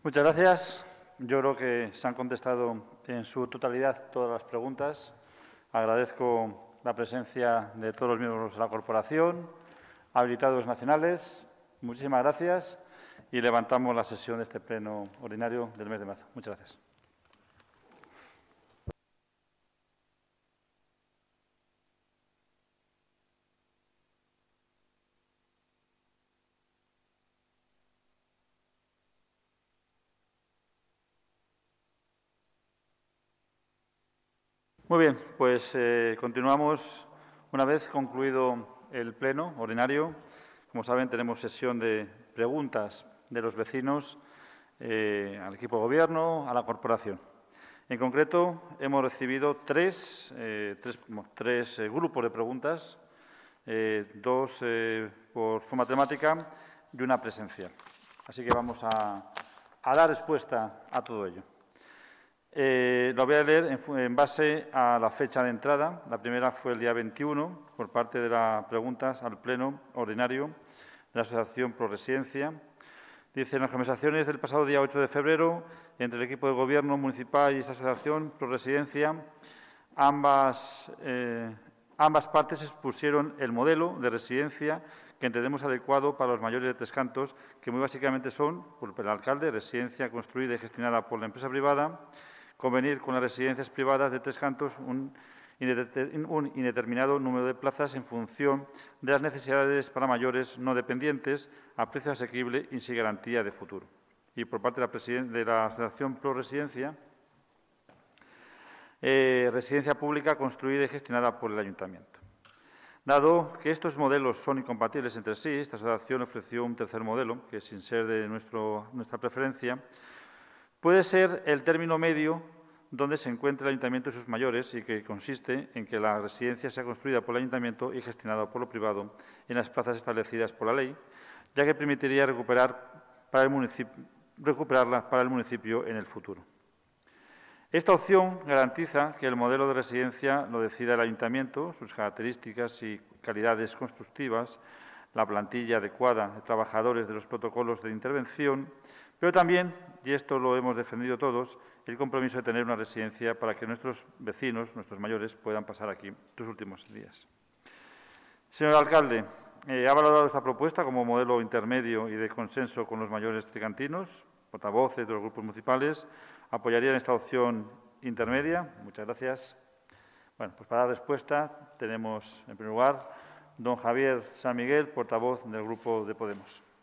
Muchas gracias. Yo creo que se han contestado en su totalidad todas las preguntas. Agradezco la presencia de todos los miembros de la corporación, habilitados nacionales. Muchísimas gracias y levantamos la sesión de este pleno ordinario del mes de marzo. Muchas gracias. Muy bien, pues continuamos. Una vez concluido el pleno ordinario, como saben, tenemos sesión de preguntas de los vecinos al equipo de gobierno, a la corporación. En concreto, hemos recibido tres grupos de preguntas, dos por forma temática y una presencial. Así que vamos a dar respuesta a todo ello. Lo voy a leer en base a la fecha de entrada. La primera fue el día 21, por parte de las preguntas al Pleno Ordinario de la Asociación Pro Residencia. Dice, en las conversaciones del pasado día 8 de febrero, entre el equipo de Gobierno municipal y esta Asociación Pro Residencia, ambas partes expusieron el modelo de residencia que entendemos adecuado para los mayores de Tres Cantos, que muy básicamente son, por el alcalde, residencia construida y gestionada por la empresa privada, convenir con las residencias privadas de Tres Cantos un indeterminado número de plazas en función de las necesidades para mayores no dependientes a precio asequible y sin garantía de futuro. Y por parte de la Asociación Pro Residencia, residencia pública construida y gestionada por el Ayuntamiento. Dado que estos modelos son incompatibles entre sí, esta asociación ofreció un tercer modelo, que sin ser de nuestra preferencia, puede ser el término medio donde se encuentra el Ayuntamiento y sus mayores y que consiste en que la residencia sea construida por el Ayuntamiento y gestionada por lo privado en las plazas establecidas por la ley, ya que permitiría recuperarla para el municipio en el futuro. Esta opción garantiza que el modelo de residencia lo decida el Ayuntamiento, sus características y calidades constructivas, la plantilla adecuada de trabajadores de los protocolos de intervención, pero también, y esto lo hemos defendido todos, el compromiso de tener una residencia para que nuestros vecinos, nuestros mayores, puedan pasar aquí sus últimos días. Señor alcalde, ¿ha valorado esta propuesta como modelo intermedio y de consenso con los mayores tricantinos? Portavoces de los grupos municipales, ¿apoyarían esta opción intermedia? Muchas gracias. Bueno, pues para dar respuesta tenemos, en primer lugar, don Javier San Miguel, portavoz del Grupo de Podemos.